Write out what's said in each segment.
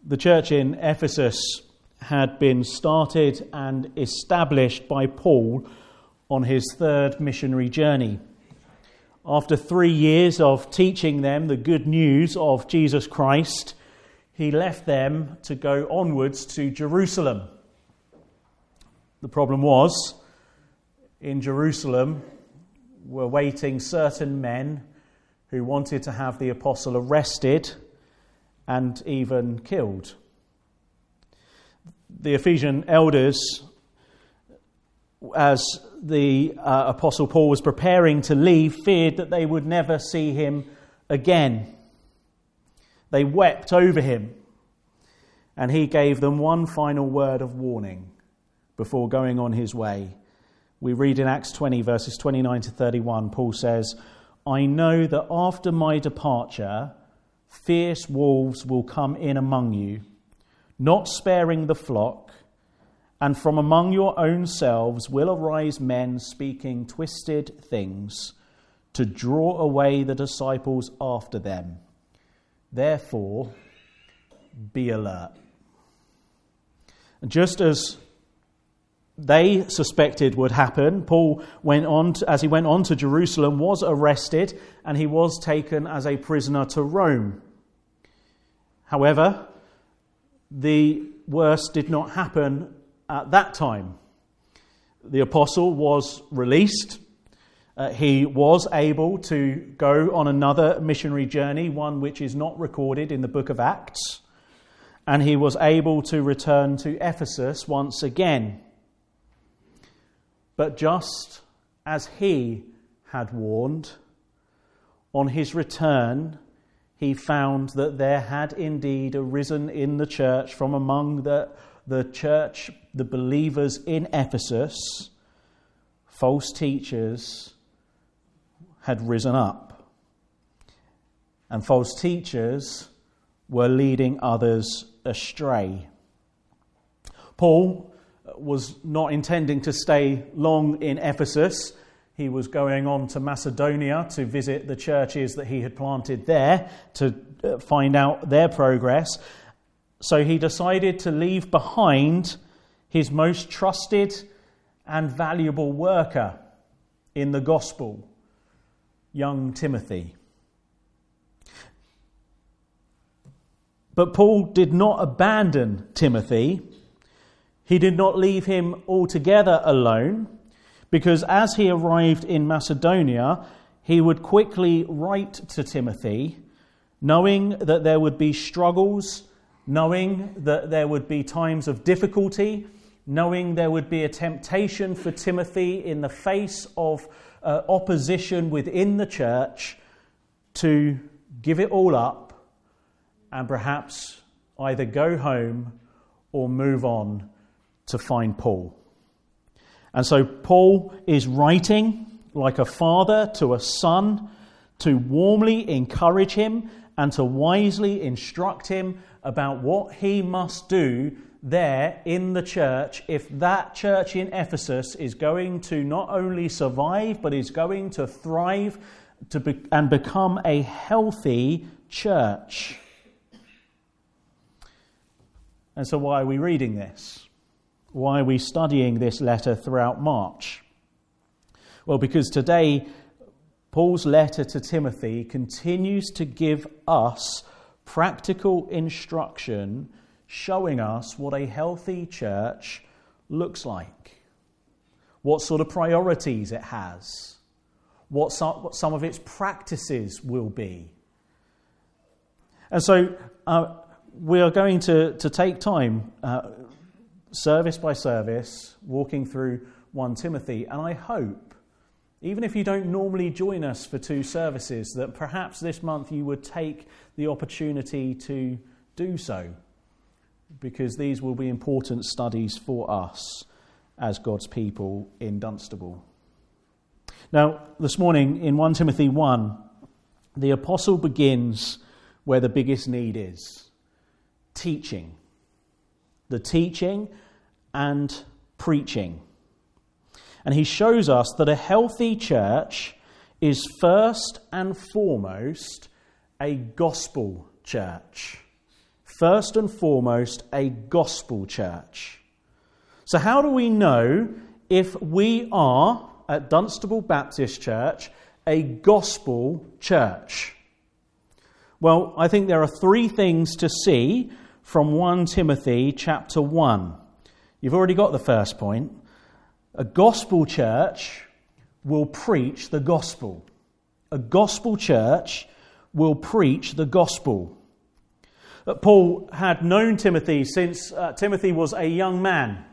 The church in Ephesus had been started and established by Paul on his third missionary journey. After 3 years of teaching them the good news of Jesus Christ, he left them to go onwards to Jerusalem. The problem was, in Jerusalem were waiting certain men who wanted to have the apostle arrested and even killed. The Ephesian elders, as the Apostle Paul was preparing to leave, feared that they would never see him again. They wept over him, and he gave them one final word of warning before going on his way. We read in Acts 20, verses 29 to 31, Paul says, "I know that after my departure, fierce wolves will come in among you, not sparing the flock, and from among your own selves will arise men speaking twisted things to draw away the disciples after them. Therefore, be alert." Just as they suspected would happen, Paul as he went on to Jerusalem, was arrested and he was taken as a prisoner to Rome. However, the worst did not happen at that time. The apostle was released. He was able to go on another missionary journey, one which is not recorded in the book of Acts, and he was able to return to Ephesus once again. But just as he had warned, on his return, he found that there had indeed arisen in the church, from among the church, the believers in Ephesus, false teachers had risen up. And false teachers were leading others astray. Paul was not intending to stay long in Ephesus. He was going on to Macedonia to visit the churches that he had planted there, to find out their progress. So he decided to leave behind his most trusted and valuable worker in the gospel, young Timothy. But Paul did not abandon Timothy. He did not leave him altogether alone, because as he arrived in Macedonia, he would quickly write to Timothy, knowing that there would be struggles, knowing that there would be times of difficulty, knowing there would be a temptation for Timothy in the face of opposition within the church to give it all up and perhaps either go home or move on to find Paul. And so Paul is writing like a father to a son to warmly encourage him and to wisely instruct him about what he must do there in the church if that church in Ephesus is going to not only survive but is going to thrive and become a healthy church. And so why are we reading this? Why are we studying this letter throughout March? Well, because today Paul's letter to Timothy continues to give us practical instruction showing us what a healthy church looks like, what sort of priorities it has, what some of its practices will be. And so we are going to take time, service by service, walking through 1 Timothy, and I hope, even if you don't normally join us for 2 services, that perhaps this month you would take the opportunity to do so, because these will be important studies for us as God's people in Dunstable. Now, this morning in 1 Timothy 1, the apostle begins where the biggest need is: teaching. The teaching and preaching. And he shows us that a healthy church is first and foremost a gospel church. first and foremost a gospel church. So how do we know if we are, at Dunstable Baptist Church, a gospel church? Well, I think there are three things to see from 1 Timothy chapter 1. You've already got the first point. A gospel church will preach the gospel. A gospel church will preach the gospel. Paul had known Timothy since Timothy was a young man.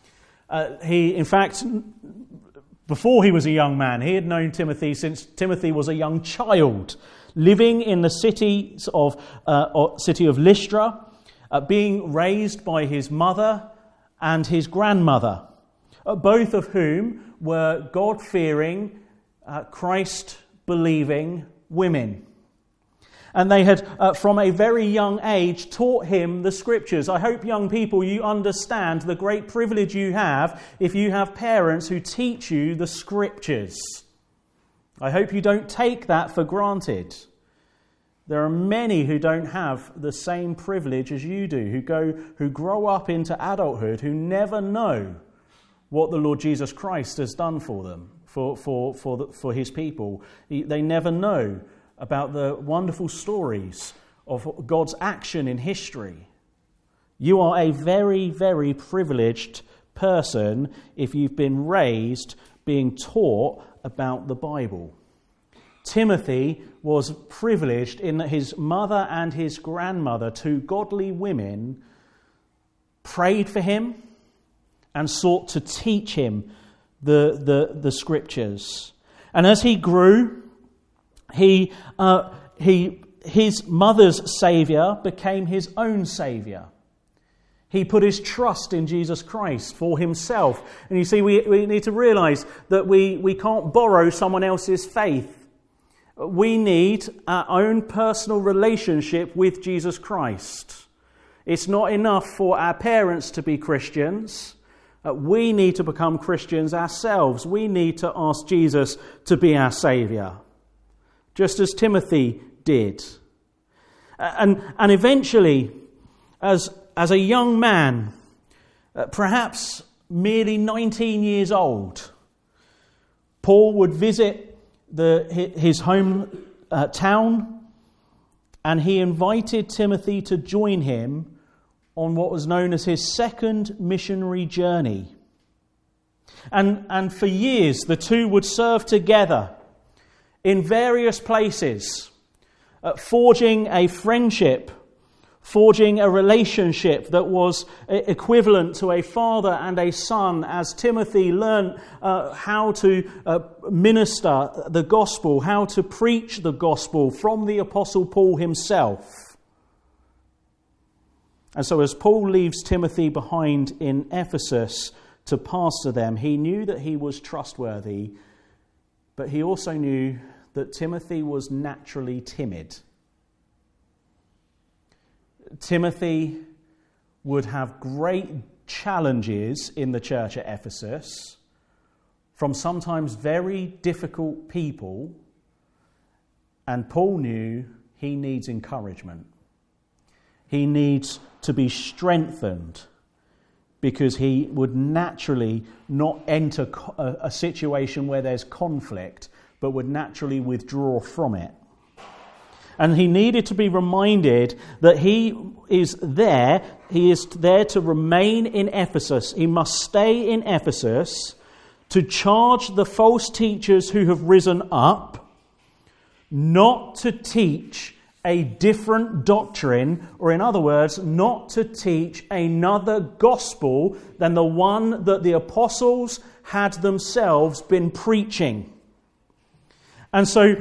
Before he was a young man, he had known Timothy since Timothy was a young child, living in the city of Lystra, being raised by his mother and his grandmother, both of whom were God-fearing, Christ-believing women. And they had, from a very young age, taught him the Scriptures. I hope, young people, you understand the great privilege you have if you have parents who teach you the Scriptures. I hope you don't take that for granted. There are many who don't have the same privilege as you do, who grow up into adulthood, who never know what the Lord Jesus Christ has done for them, for his people. They never know about the wonderful stories of God's action in history. You are a very, very privileged person if you've been raised being taught about the Bible. Timothy was privileged in that his mother and his grandmother, two godly women, prayed for him and sought to teach him the Scriptures. And as he grew, his mother's Saviour became his own Saviour. He put his trust in Jesus Christ for himself. And you see, we need to realise that we can't borrow someone else's faith. We need our own personal relationship with Jesus Christ. It's not enough for our parents to be Christians. We need to become Christians ourselves. We need to ask Jesus to be our Saviour, just as Timothy did. And eventually, as a young man, perhaps merely 19 years old, Paul would visit his home town, and he invited Timothy to join him on what was known as his second missionary journey. And for years, the two would serve together in various places, forging a friendship, forging a relationship that was equivalent to a father and a son, as Timothy learned how to minister the gospel, how to preach the gospel from the Apostle Paul himself. And so as Paul leaves Timothy behind in Ephesus to pastor them, he knew that he was trustworthy, but he also knew that Timothy was naturally timid. Timothy would have great challenges in the church at Ephesus from sometimes very difficult people, and Paul knew he needs encouragement. He needs to be strengthened because he would naturally not enter a situation where there's conflict, but would naturally withdraw from it. And he needed to be reminded that he is there to remain in Ephesus. He must stay in Ephesus to charge the false teachers who have risen up not to teach a different doctrine, or in other words, not to teach another gospel than the one that the apostles had themselves been preaching. And so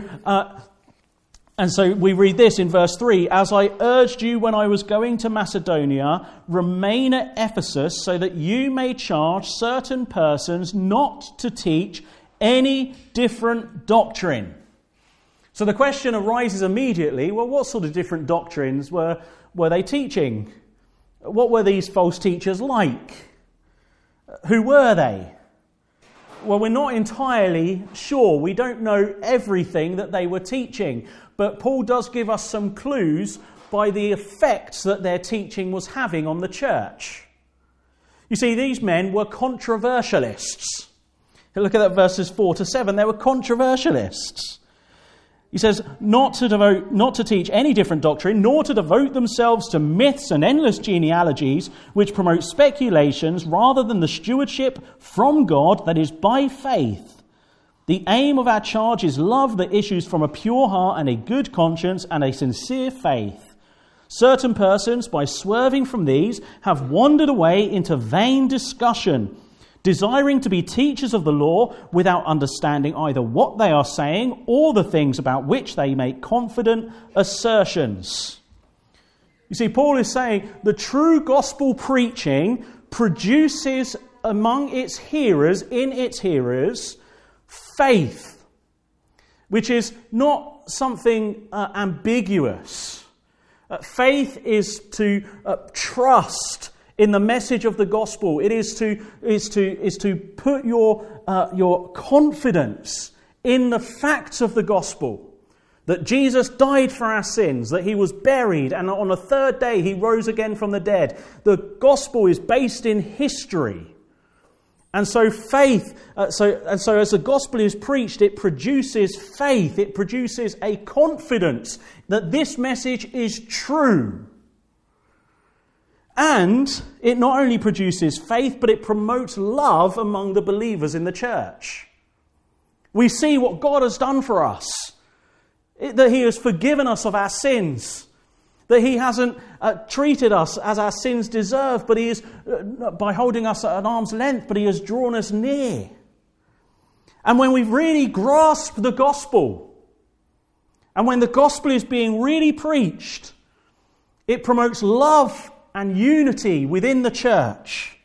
we read this in verse 3, "As I urged you when I was going to Macedonia, remain at Ephesus so that you may charge certain persons not to teach any different doctrine." So the question arises immediately, well, what sort of different doctrines were they teaching? What were these false teachers like? Who were they? Well, we're not entirely sure. We don't know everything that they were teaching. But Paul does give us some clues by the effects that their teaching was having on the church. You see, these men were controversialists. Look at that, verses 4 to 7. They were controversialists. He says, not to teach any different doctrine, nor to devote themselves to myths and endless genealogies, which promote speculations rather than the stewardship from God that is by faith. The aim of our charge is love that issues from a pure heart and a good conscience and a sincere faith. Certain persons, by swerving from these, have wandered away into vain discussion, desiring to be teachers of the law without understanding either what they are saying or the things about which they make confident assertions. You see, Paul is saying the true gospel preaching produces among its hearers, faith, which is not something ambiguous. Faith is to trust in the message of the gospel. It is to put your confidence in the facts of the gospel. That Jesus died for our sins, that he was buried, and on the third day he rose again from the dead. The gospel is based in history. And so faith, so as the gospel is preached, it produces faith. It produces a confidence that this message is true. And it not only produces faith, but it promotes love among the believers in the church. We see what God has done for us. That he has forgiven us of our sins. That he hasn't treated us as our sins deserve, but he is by holding us at an arm's length, but he has drawn us near. And when we really grasp the gospel, and when the gospel is being really preached, it promotes love and unity within the church.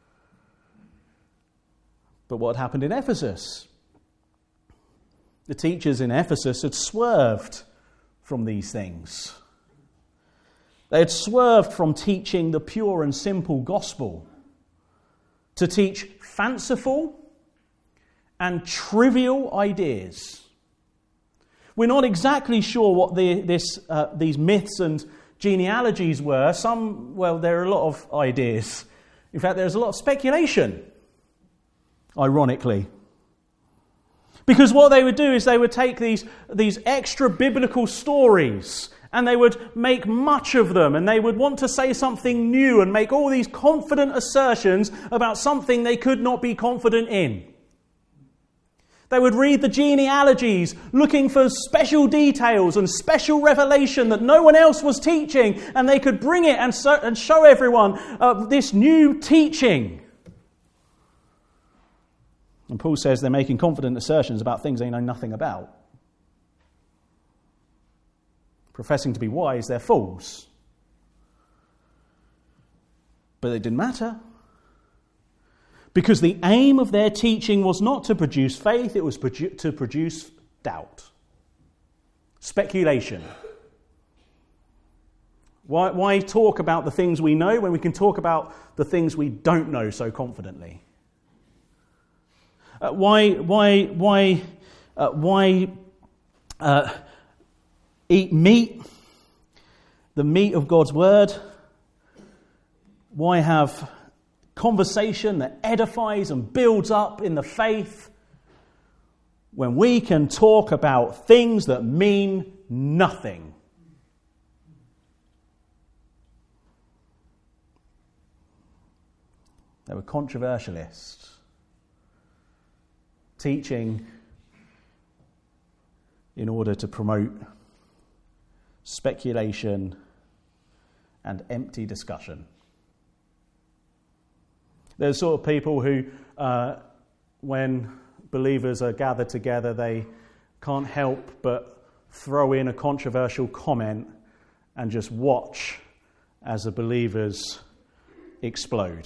But what happened in Ephesus? The teachers in Ephesus had swerved from these things. They had swerved from teaching the pure and simple gospel to teach fanciful and trivial ideas. We're not exactly sure what these myths and genealogies were. There are a lot of ideas. In fact, there's a lot of speculation, ironically. Because what they would do is they would take these extra biblical stories and they would make much of them, and they would want to say something new and make all these confident assertions about something they could not be confident in. They would read the genealogies looking for special details and special revelation that no one else was teaching, and they could bring it and show everyone this new teaching. And Paul says they're making confident assertions about things they know nothing about. Professing to be wise, they're fools. But it didn't matter. Because the aim of their teaching was not to produce faith, it was to produce doubt. Speculation. Why talk about the things we know when we can talk about the things we don't know so confidently? Why eat meat, the meat of God's word? Why have conversation that edifies and builds up in the faith when we can talk about things that mean nothing? They were controversialists, teaching in order to promote speculation and empty discussion. There's sort of people who, when believers are gathered together, they can't help but throw in a controversial comment and just watch as the believers explode.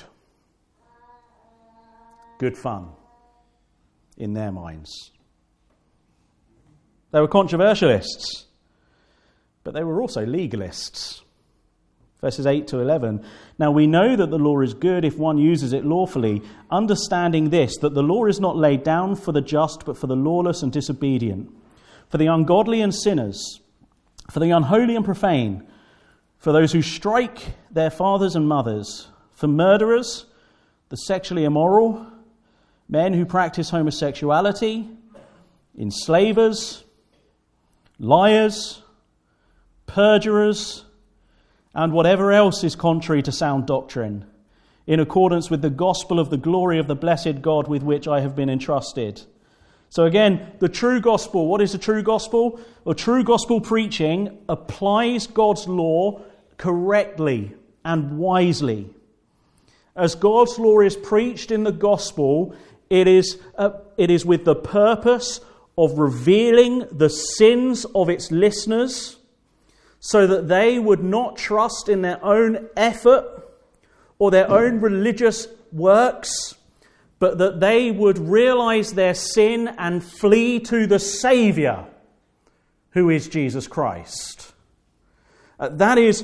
Good fun in their minds. They were controversialists, but they were also legalists. Verses 8 to 11. Now we know that the law is good if one uses it lawfully, understanding this, that the law is not laid down for the just, but for the lawless and disobedient, for the ungodly and sinners, for the unholy and profane, for those who strike their fathers and mothers, for murderers, the sexually immoral, men who practice homosexuality, enslavers, liars, perjurers, and whatever else is contrary to sound doctrine, in accordance with the gospel of the glory of the blessed God with which I have been entrusted. So again, the true gospel, what is the true gospel? Well, true gospel preaching applies God's law correctly and wisely. As God's law is preached in the gospel, it is with the purpose of revealing the sins of its listeners so that they would not trust in their own effort or their own religious works, but that they would realize their sin and flee to the Saviour, who is Jesus Christ. That is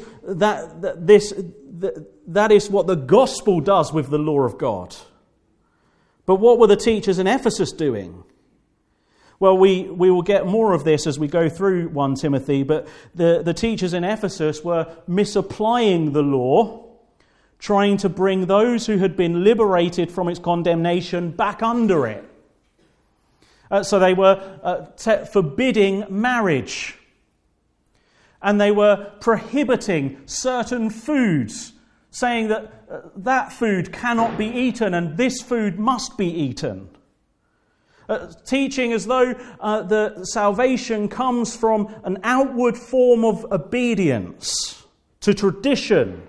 what the gospel does with the law of God. But what were the teachers in Ephesus doing? Well, we will get more of this as we go through 1 Timothy, but the teachers in Ephesus were misapplying the law, trying to bring those who had been liberated from its condemnation back under it. So they were forbidding marriage. And they were prohibiting certain foods, saying that that food cannot be eaten and this food must be eaten. Teaching as though the salvation comes from an outward form of obedience to tradition.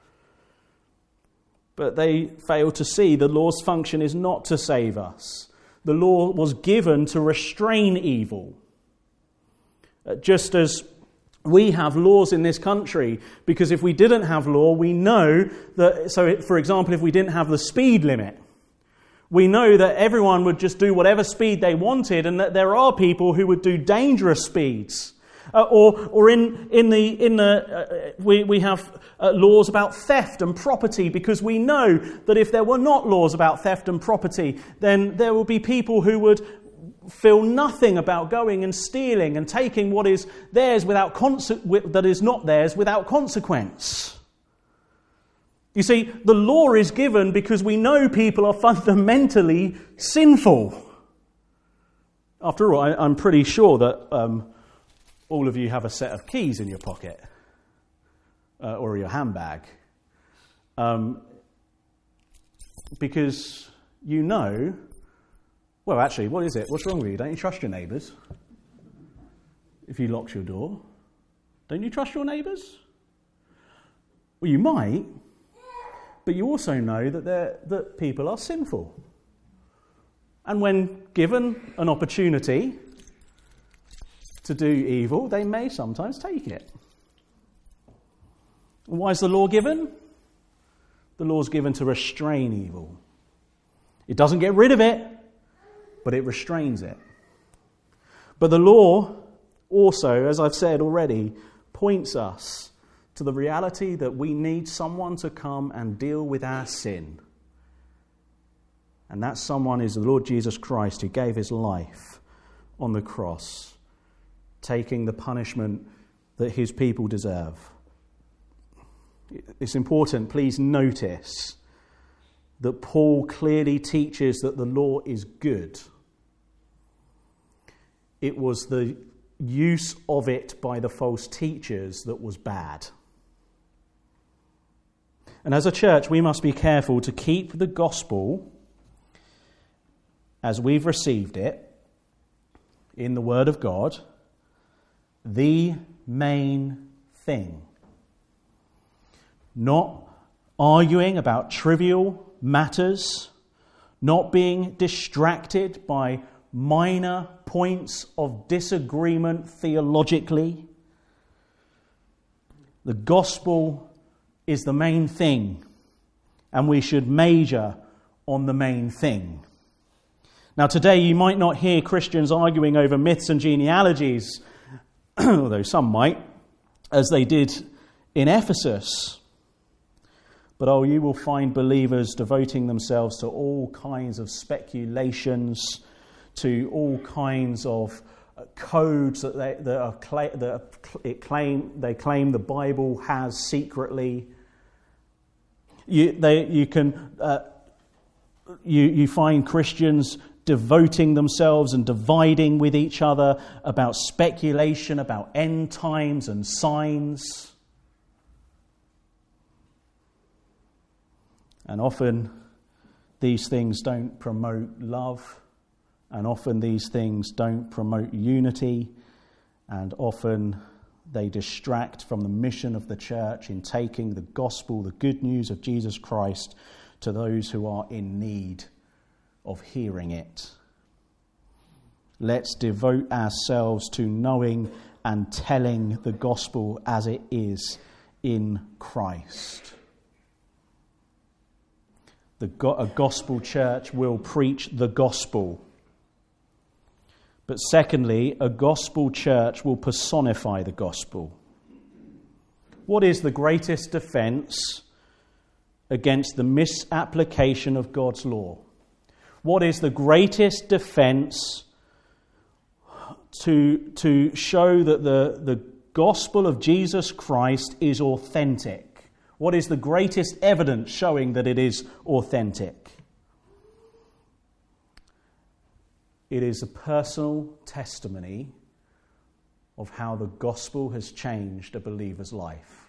But they fail to see the law's function is not to save us. The law was given to restrain evil. Just as we have laws in this country, because if we didn't have law, we know that, so for example, if we didn't have the speed limit, we know that everyone would just do whatever speed they wanted, and that there are people who would do dangerous speeds. We have laws about theft and property, because we know that if there were not laws about theft and property, then there will be people who would feel nothing about going and stealing and taking what is theirs that is not theirs without consequence. You see, the law is given because we know people are fundamentally sinful. After all, I'm pretty sure that all of you have a set of keys in your pocket or your handbag, because you know. Well, actually, what is it? What's wrong with you? Don't you trust your neighbours? If you lock your door, don't you trust your neighbours? Well, you might, but you also know that people are sinful. And when given an opportunity to do evil, they may sometimes take it. And why is the law given? The law is given to restrain evil. It doesn't get rid of it, but it restrains it. But the law also, as I've said already, points us to the reality that we need someone to come and deal with our sin. And that someone is the Lord Jesus Christ, who gave his life on the cross, taking the punishment that his people deserve. It's important, please notice, that Paul clearly teaches that the law is good. It was the use of it by the false teachers that was bad. And as a church, we must be careful to keep the gospel as we've received it in the Word of God, the main thing. Not arguing about trivial matters, not being distracted by minor points of disagreement theologically. The gospel is the main thing, and we should major on the main thing. Now, today you might not hear Christians arguing over myths and genealogies, although some might, as they did in Ephesus. But you will find believers devoting themselves to all kinds of speculations, to all kinds of codes that they claim the Bible has secretly. You find Christians devoting themselves and dividing with each other about speculation, about end times and signs. And often these things don't promote love, and often these things don't promote unity, and often they distract from the mission of the church in taking the gospel, the good news of Jesus Christ, to those who are in need of hearing it. Let's devote ourselves to knowing and telling the gospel as it is in Christ. A gospel church will preach the gospel. But secondly, a gospel church will personify the gospel. What is the greatest defense against the misapplication of God's law? What is the greatest defense to show that the gospel of Jesus Christ is authentic? What is the greatest evidence showing that it is authentic? It is a personal testimony of how the gospel has changed a believer's life.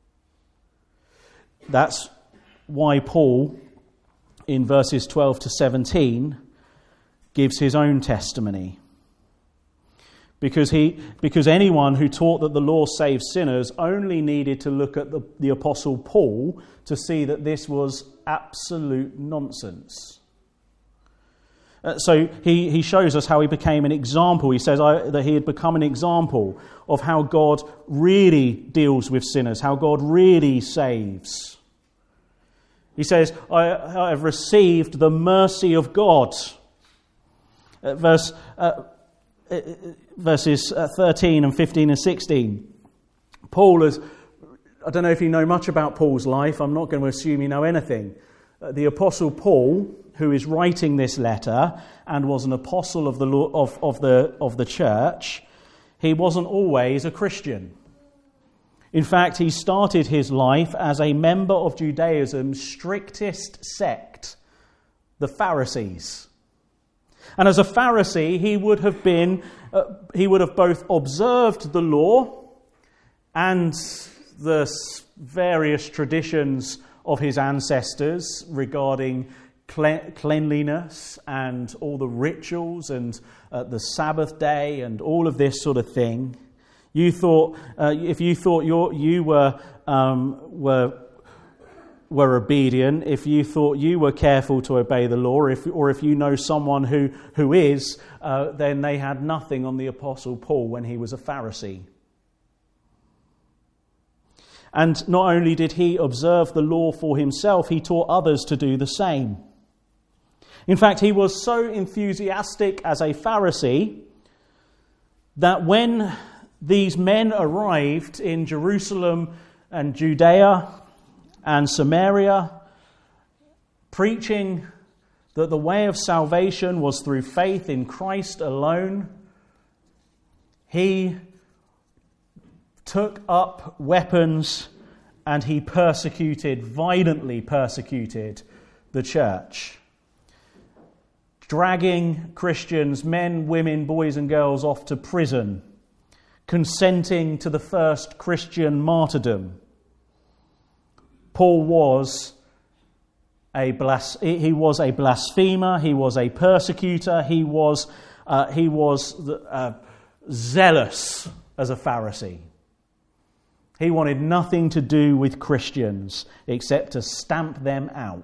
That's why Paul, in verses 12 to 17, gives his own testimony. Because anyone who taught that the law saves sinners only needed to look at the Apostle Paul to see that this was absolute nonsense. So he shows us how he became an example. He says that he had become an example of how God really deals with sinners, how God really saves. He says, I have received the mercy of God. Verses 13 and 15 and 16. Paul is, I don't know if you know much about Paul's life. I'm not going to assume you know anything. The Apostle Paul, who is writing this letter and was an apostle of the church, he wasn't always a Christian. In fact, he started his life as a member of Judaism's strictest sect, the Pharisees. And as a Pharisee, he would have both observed the law and the various traditions of his ancestors regarding cleanliness and all the rituals and the Sabbath day and all of this sort of thing. You thought, if you thought you were obedient, if you thought you were careful to obey the law, or if you know someone who is, then they had nothing on the Apostle Paul when he was a Pharisee. And not only did he observe the law for himself, he taught others to do the same. In fact, he was so enthusiastic as a Pharisee that when these men arrived in Jerusalem and Judea and Samaria, preaching that the way of salvation was through faith in Christ alone, he took up weapons and he violently persecuted the church, dragging Christians, men, women, boys and girls off to prison, consenting to the first Christian martyrdom. Paul was a blasphemer, he was a persecutor, he was zealous as a Pharisee. He wanted nothing to do with Christians except to stamp them out.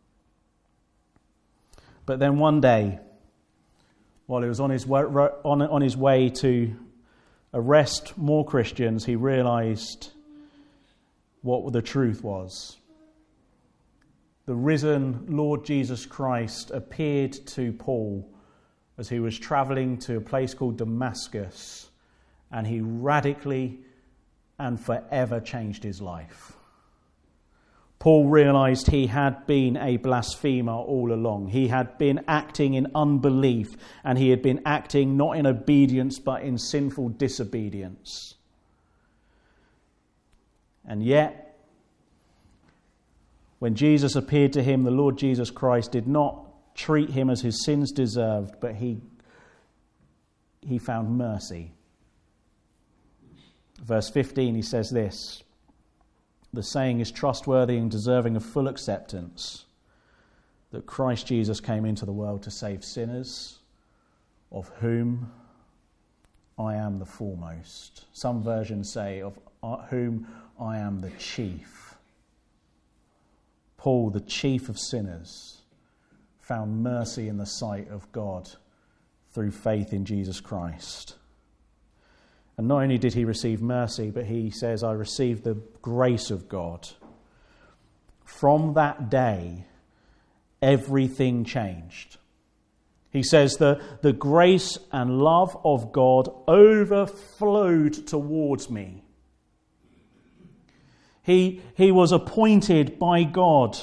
But then one day, while he was on his way to arrest more Christians, he realized what the truth was. The risen Lord Jesus Christ appeared to Paul as he was traveling to a place called Damascus, and he radically and forever changed his life. Paul realized he had been a blasphemer all along. He had been acting in unbelief, and he had been acting not in obedience but in sinful disobedience. And yet, when Jesus appeared to him, the Lord Jesus Christ did not treat him as his sins deserved, but he found mercy. Verse 15, he says this: the saying is trustworthy and deserving of full acceptance, that Christ Jesus came into the world to save sinners, of whom I am the foremost. Some versions say, of whom I am the chief. Paul, the chief of sinners, found mercy in the sight of God through faith in Jesus Christ. And not only did he receive mercy, but he says, I received the grace of God. From that day, everything changed. He says the grace and love of God overflowed towards me. He was appointed by God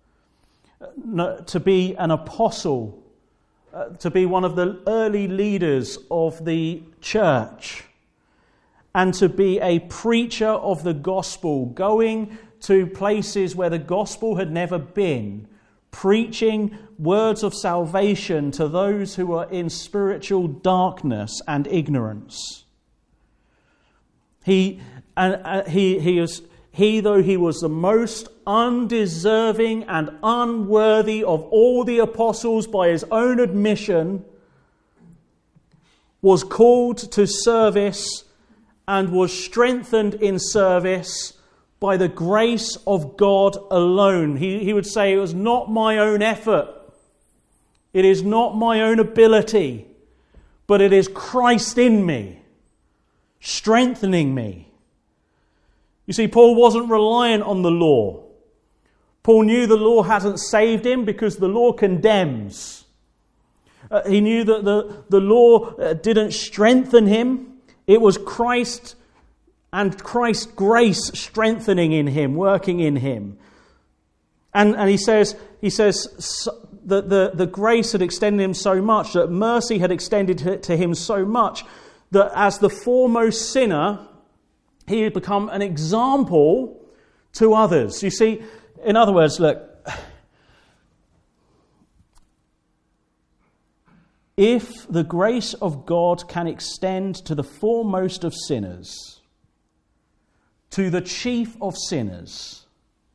to be an apostle, to be one of the early leaders of the church, and to be a preacher of the gospel, going to places where the gospel had never been, preaching words of salvation to those who are in spiritual darkness and ignorance. Though he was the most undeserving and unworthy of all the apostles by his own admission, was called to service and was strengthened in service by the grace of God alone. He would say, it was not my own effort. It is not my own ability, but it is Christ in me, strengthening me. You see, Paul wasn't reliant on the law. Paul knew the law hasn't saved him because the law condemns. He knew that the law didn't strengthen him. It was Christ and Christ's grace strengthening in him, working in him. And he says that the grace had extended him so much, that mercy had extended to him so much, that as the foremost sinner, he had become an example to others. You see, in other words, look, if the grace of God can extend to the foremost of sinners, to the chief of sinners,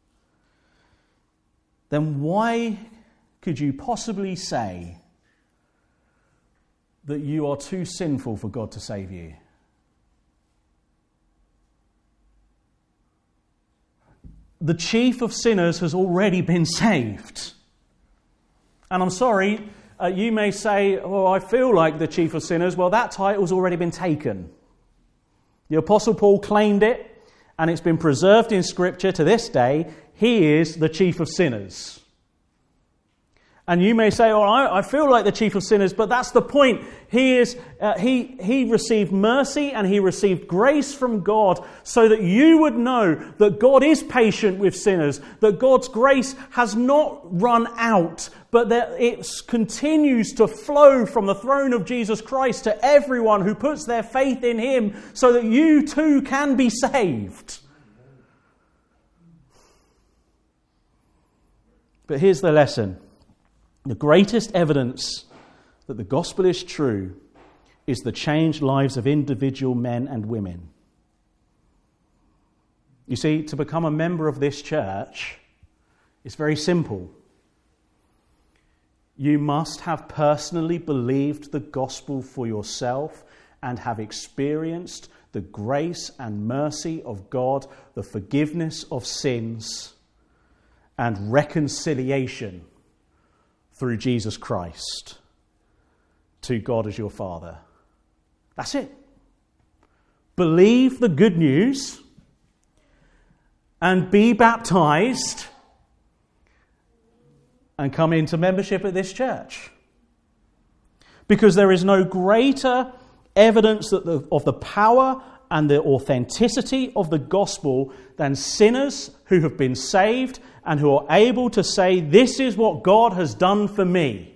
then why could you possibly say that you are too sinful for God to save you? The chief of sinners has already been saved. And I'm sorry, you may say, oh, I feel like the chief of sinners. Well, that title's already been taken. The Apostle Paul claimed it, and it's been preserved in Scripture to this day. He is the chief of sinners. And you may say, oh, I feel like the chief of sinners, but that's the point. He received mercy and he received grace from God so that you would know that God is patient with sinners, that God's grace has not run out, but that it continues to flow from the throne of Jesus Christ to everyone who puts their faith in him so that you too can be saved. But here's the lesson. The greatest evidence that the gospel is true is the changed lives of individual men and women. You see, to become a member of this church is very simple. You must have personally believed the gospel for yourself and have experienced the grace and mercy of God, the forgiveness of sins, and reconciliation through Jesus Christ to God as your Father. That's it. Believe the good news and be baptized and come into membership at this church. Because there is no greater evidence of the power and the authenticity of the gospel than sinners who have been saved and who are able to say, this is what God has done for me.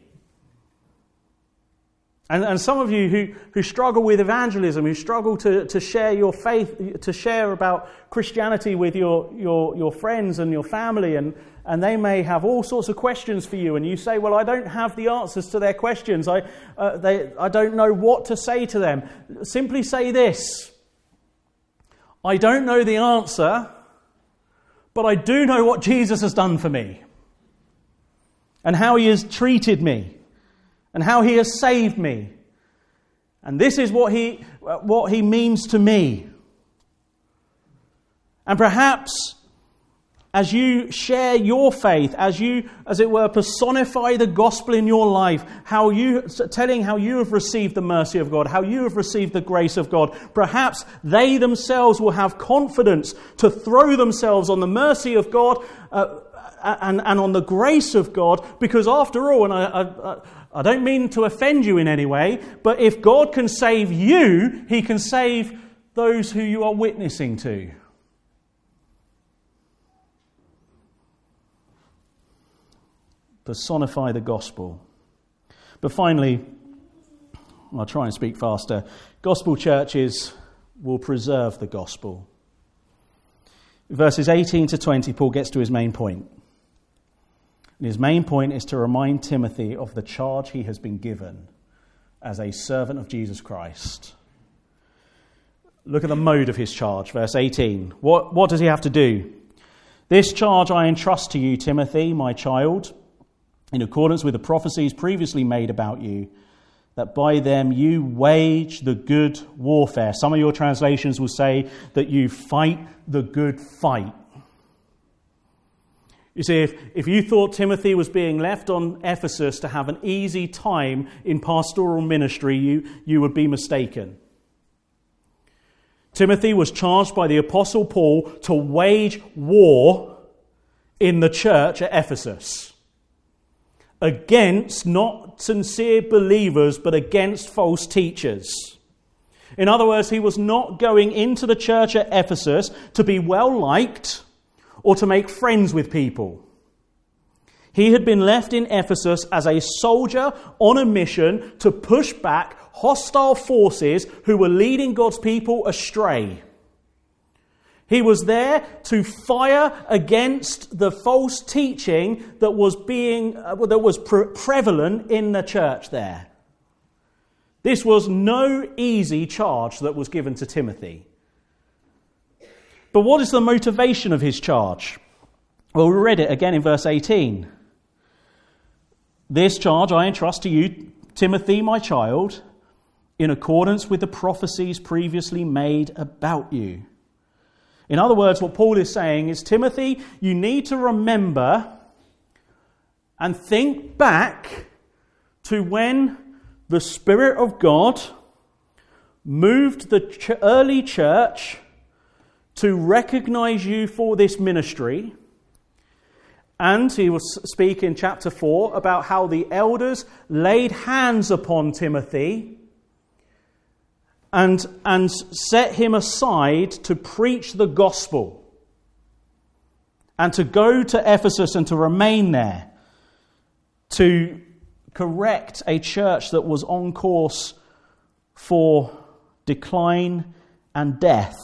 And some of you who struggle with evangelism, who struggle to share your faith, to share about Christianity with your friends and your family, and they may have all sorts of questions for you, and you say, well, I don't have the answers to their questions. I don't know what to say to them. Simply say this: I don't know the answer, but I do know what Jesus has done for me, and how he has treated me, and how he has saved me. And this is what he means to me. And perhaps as you share your faith, as you, as it were, personify the gospel in your life, telling how you have received the mercy of God, how you have received the grace of God, perhaps they themselves will have confidence to throw themselves on the mercy of God and on the grace of God, because after all, and I don't mean to offend you in any way, but if God can save you, he can save those who you are witnessing to. Personify the gospel. But finally, I'll try and speak faster. Gospel churches will preserve the gospel. Verses 18 to 20, Paul gets to his main point. And his main point is to remind Timothy of the charge he has been given as a servant of Jesus Christ. Look at the mode of his charge, verse 18. What does he have to do? This charge I entrust to you, Timothy, my child, in accordance with the prophecies previously made about you, that by them you wage the good warfare. Some of your translations will say that you fight the good fight. You see, if you thought Timothy was being left on Ephesus to have an easy time in pastoral ministry, you would be mistaken. Timothy was charged by the Apostle Paul to wage war in the church at Ephesus. Against not sincere believers, but against false teachers. In other words, he was not going into the church at Ephesus to be well liked or to make friends with people. He had been left in Ephesus as a soldier on a mission to push back hostile forces who were leading God's people astray. He was there to fire against the false teaching that was prevalent in the church there. This was no easy charge that was given to Timothy. But what is the motivation of his charge? Well, we read it again in verse 18. This charge I entrust to you, Timothy, my child, in accordance with the prophecies previously made about you. In other words, what Paul is saying is, Timothy, you need to remember and think back to when the Spirit of God moved the early church to recognize you for this ministry. And he will speak in chapter 4 about how the elders laid hands upon Timothy and set him aside to preach the gospel and to go to Ephesus and to remain there to correct a church that was on course for decline and death.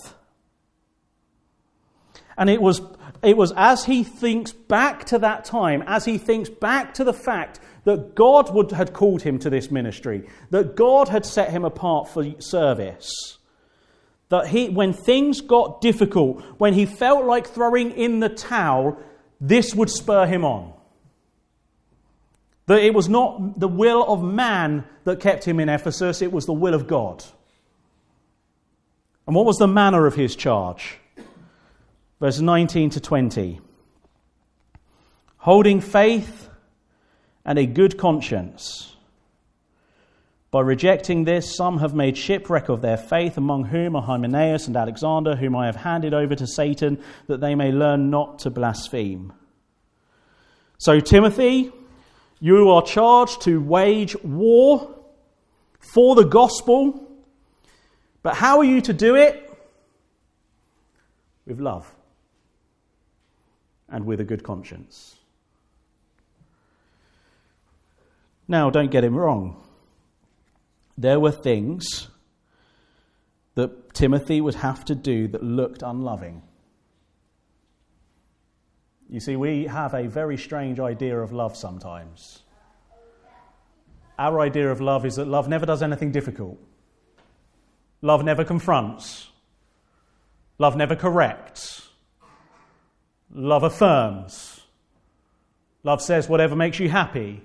And it was as he thinks back to that time, as he thinks back to the fact that God had called him to this ministry, that God had set him apart for service, that when things got difficult, when he felt like throwing in the towel, this would spur him on. That it was not the will of man that kept him in Ephesus, it was the will of God. And what was the manner of his charge? Verse 19 to 20. Holding faith and a good conscience. By rejecting this, some have made shipwreck of their faith, among whom are Hymenaeus and Alexander, whom I have handed over to Satan, that they may learn not to blaspheme. So, Timothy, you are charged to wage war for the gospel. But how are you to do it? With love. and with a good conscience. Now, don't get him wrong. There were things that Timothy would have to do that looked unloving. You see, we have a very strange idea of love sometimes. Our idea of love is that love never does anything difficult. Love never confronts. Love never corrects. Love affirms. Love says whatever makes you happy.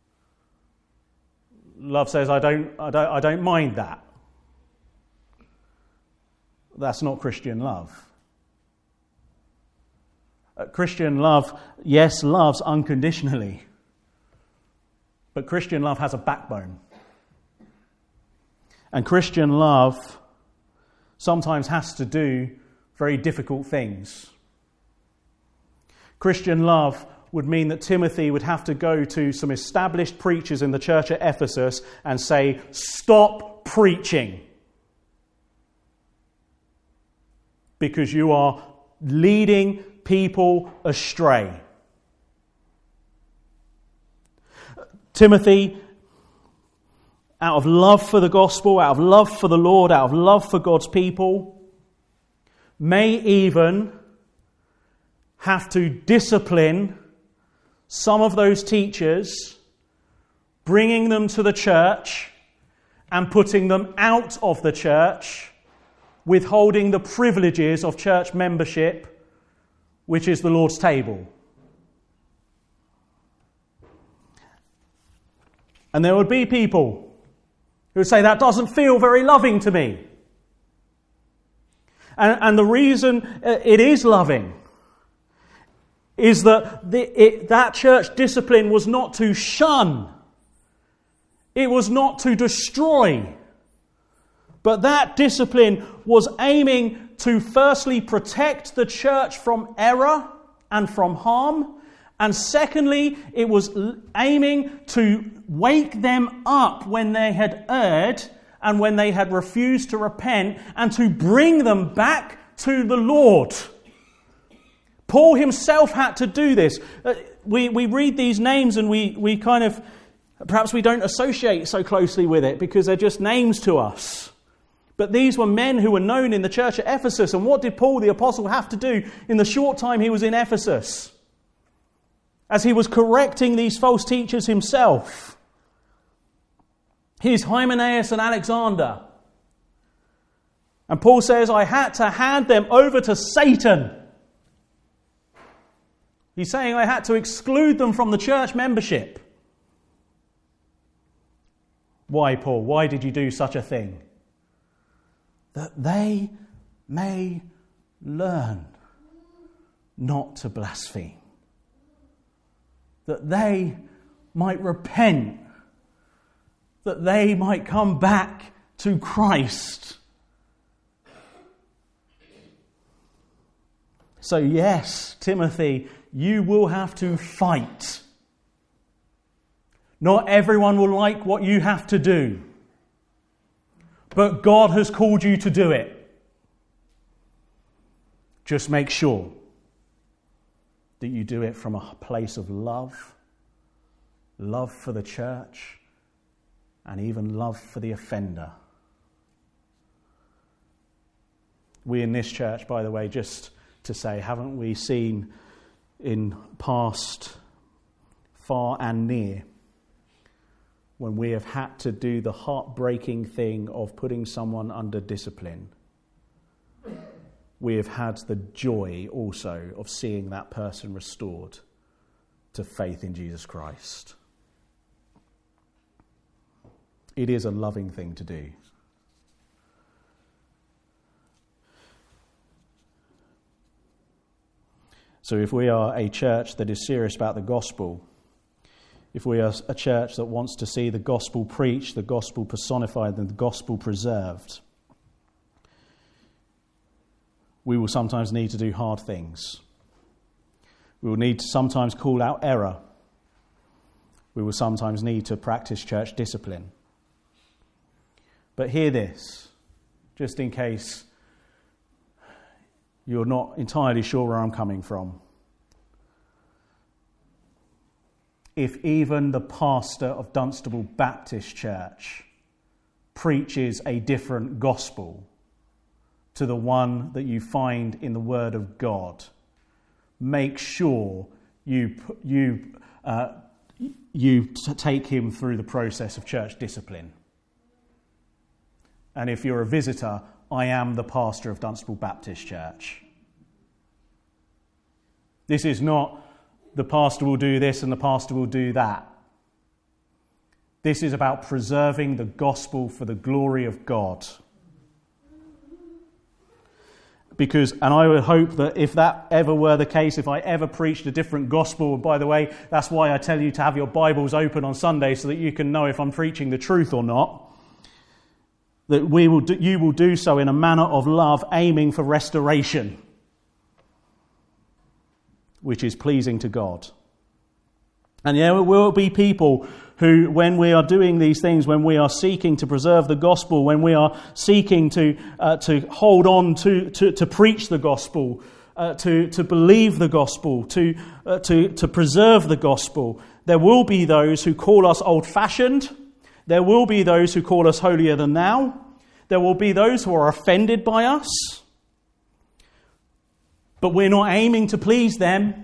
Love says, I don't mind that. That's not Christian love. Christian love, yes, loves unconditionally. But Christian love has a backbone. And Christian love sometimes has to do very difficult things. Christian love would mean that Timothy would have to go to some established preachers in the church at Ephesus and say, stop preaching. Because you are leading people astray. Timothy, out of love for the gospel, out of love for the Lord, out of love for God's people, may even have to discipline some of those teachers, bringing them to the church and putting them out of the church, withholding the privileges of church membership, which is the Lord's table. And there would be people who would say, that doesn't feel very loving to me. And the reason it is loving is that that church discipline was not to shun. It was not to destroy. But that discipline was aiming to firstly protect the church from error and from harm. And secondly, it was aiming to wake them up when they had erred and when they had refused to repent, and to bring them back to the Lord. Paul himself had to do this. We read these names and we kind of, perhaps we don't associate so closely with it because they're just names to us. But these were men who were known in the church at Ephesus. And what did Paul the apostle have to do in the short time he was in Ephesus? As he was correcting these false teachers himself. Here's Hymenaeus and Alexander. And Paul says, I had to hand them over to Satan. He's saying I had to exclude them from the church membership. Why, Paul? Why did you do such a thing? That they may learn not to blaspheme. That they might repent. That they might come back to Christ. So yes, Timothy, you will have to fight. Not everyone will like what you have to do. But God has called you to do it. Just make sure that you do it from a place of love for the church, and even love for the offender. We in this church, by the way, just to say, haven't we seen in past far and near when we have had to do the heartbreaking thing of putting someone under discipline? We have had the joy also of seeing that person restored to faith in Jesus Christ. It is a loving thing to do. So if we are a church that is serious about the gospel, if we are a church that wants to see the gospel preached, the gospel personified, and the gospel preserved, we will sometimes need to do hard things. We will need to sometimes call out error. We will sometimes need to practice church discipline. But hear this, just in case you're not entirely sure where I'm coming from. if even the pastor of Dunstable Baptist Church preaches a different gospel to the one that you find in the Word of God. Make sure you take him through the process of church discipline. And if you're a visitor, I am the pastor of Dunstable Baptist Church. This is not the pastor will do this and the pastor will do that. This is about preserving the gospel for the glory of God. And I would hope that if that ever were the case, if I ever preached a different gospel, and by the way, that's why I tell you to have your Bibles open on Sunday so that you can know if I'm preaching the truth or not, that you will do so in a manner of love, aiming for restoration, which is pleasing to God. And there will be people who, when we are doing these things, when we are seeking to preserve the gospel, when we are seeking to hold on to preach the gospel, to believe the gospel, to preserve the gospel, there will be those who call us old-fashioned. There will be those who call us holier than thou. There will be those who are offended by us. But we're not aiming to please them.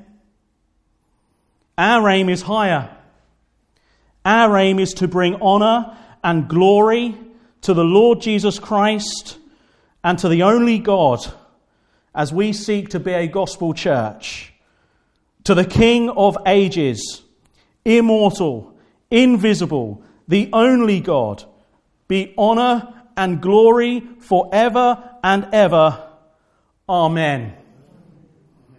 Our aim is higher. Our aim is to bring honour and glory to the Lord Jesus Christ and to the only God as we seek to be a gospel church. To the King of ages, immortal, invisible, the only God, be honour and glory forever and ever. Amen.